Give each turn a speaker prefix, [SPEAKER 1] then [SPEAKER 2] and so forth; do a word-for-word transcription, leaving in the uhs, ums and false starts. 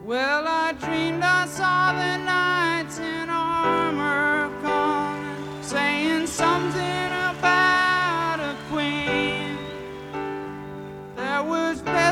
[SPEAKER 1] Well, I dreamed I saw the knights in armor coming, saying something about a queen. There was